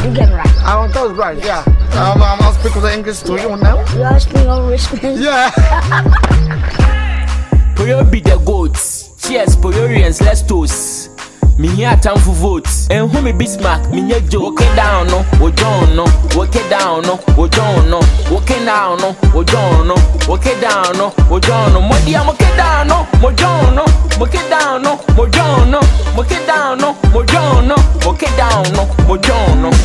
You get right. I want those right, yeah. I'll speak with the English to you now. You ask me on Richmond. Yeah. Poyo be the goats. Cheers, Poyorians, let's toast. Me here time for votes. And who me Bismarck, me here joke. Walk it down, no, oh John, no. Walk it down, no, oh John, no. Walk it down, no, oh John, no. Walk it down, no, oh John, no. Mo dia walk it down, no, mo John, no. Walk it down, no, mo John, no. Walk it down, no, mo John, no. Walk it down, no, mo John, no.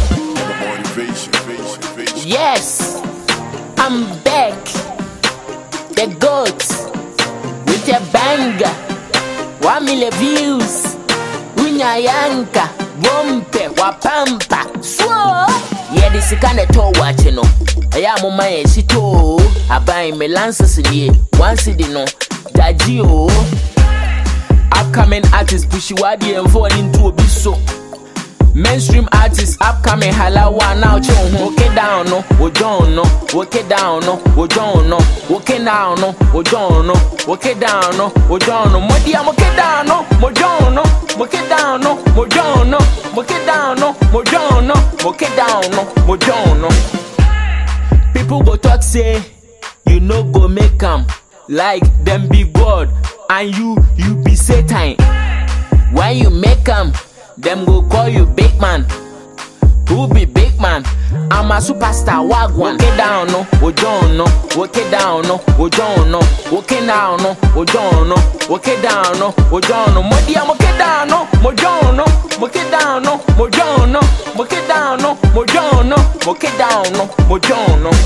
Yes, I'm back. The goats with a banger. 1 million views. Unya yanka, bompe, wapampa, swo. Yeah, this is kind of tall watching. No, I am on my sito. I buy me lances in here. Once it no, Dajio. Upcoming artists push you and fall into a biso. Mainstream artists upcoming halawa now chon. Walk it down, no, oh John, no. Walk it down, no, oh John, no. Walk it down, no, oh John, no. Walk it down, no, oh John, no. Modia, walk it down, no, mo John, no. Walk it down, no, mo John, no. Walk it down, no, mo John, no. Walk it down, no, mo John, no. People go talk say you no go make 'em like them be God and you be Satan. When you make 'em, them go call you big man. Who be big man? I'm a superstar, wag one. Walk it down, no, oh John, no. Walk it down, no, oh John, no. Walk it down, no, oh John, no. Walk it down, no, oh John, no. Modia, walk it down, no, mo John, no. Walk it down, no, mo John, no. Walk it down, no, mo John, no. Walk it down, no, mo John, no.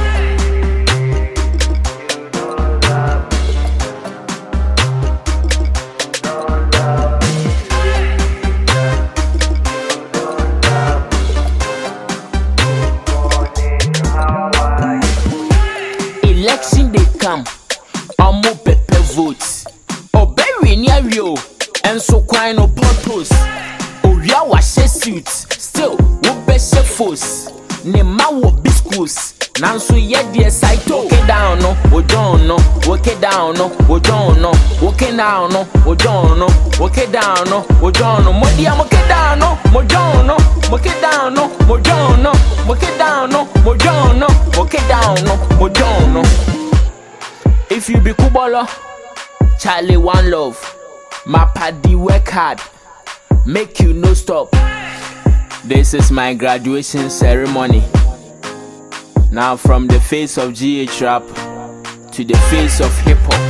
Election they come, Omo pepe votes. Oberry near you, and so quite no purpose. Oria washe suits, still wo beshe force. Nema wo biscuits, nanso ye die saito. Walk it down, no, oh John, no. Walk it down, no, oh John, no. Walk it down, no, oh John, no. Walk it down, no, oh John, no. Modia, walk it down, no, mo John, no. Walk it down, no, mo John, no. Walk it down, no, mo John, no. Walk it down, no, mo John, no. If you be Kubolo, Charlie one love. My paddy work hard, make you no stop. This is my graduation ceremony. Now from the face of GH rap to the face of hip hop,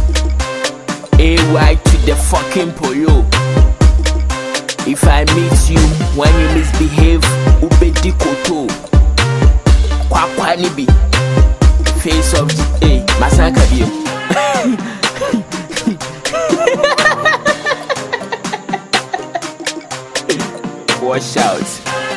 AY to the fucking Poyo. If I meet you when you misbehave, Ubedi Koto, Kwakwanibi, face of GH, Masaka Bio. Watch out.